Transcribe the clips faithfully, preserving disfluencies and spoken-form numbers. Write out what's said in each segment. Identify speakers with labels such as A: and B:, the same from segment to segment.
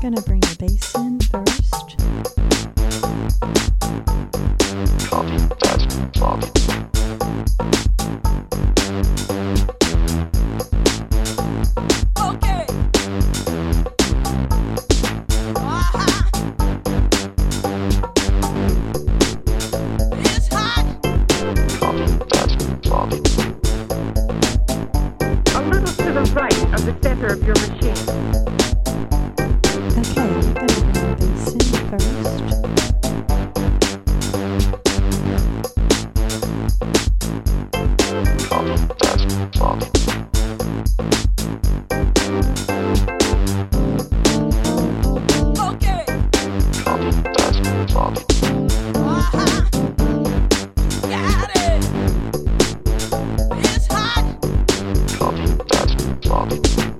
A: gonna bring the bass in first.
B: Copy that, Bob.
C: Okay. Uh-huh. It's hot.
B: Copy that, Bob.
D: A little to the right of the center of your machine.
A: Okay, we're gonna bring the bass in first.
B: Copy that, Bob.
C: Okay.
B: Copy that, Bob.
C: Uh-huh. Got it. It's hot.
B: Copy that, Bob.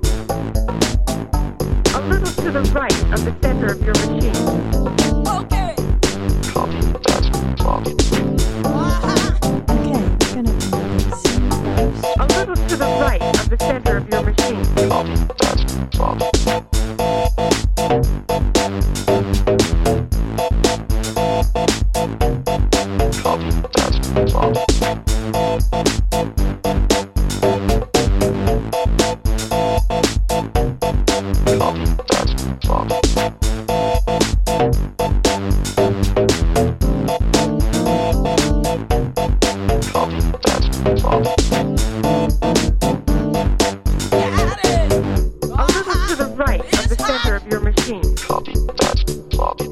D: A little to the right of the center of your machine.
C: Okay.
B: Copy that, Bob.
C: Uh-huh.
A: Okay, we're gonna bring the bass in first.
D: A little to the right of the center of your machine.
B: Copy that, Bob. Copy that, Bob. Copy that, Bob. Copy that, Bob.
C: Got it.
D: A little to the right of the center of your machine.
B: Copy that, Bob.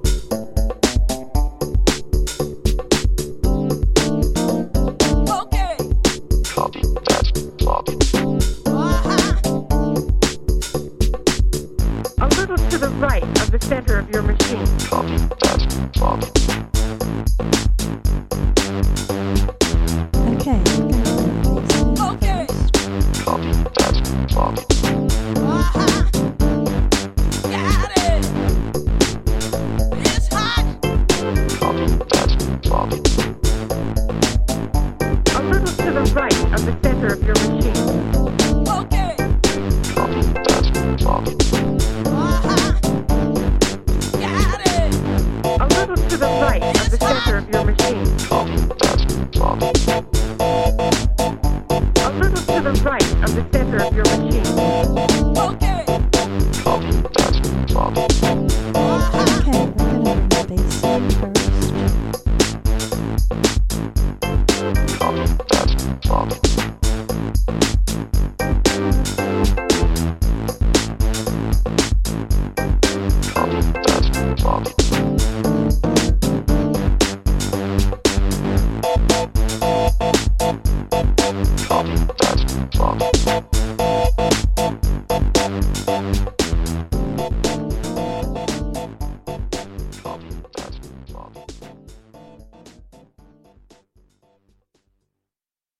C: Okay.
B: Copy that, Bob.
C: Uh-huh.
D: A little to the right of the center of your machine.
B: Copy that, Bob.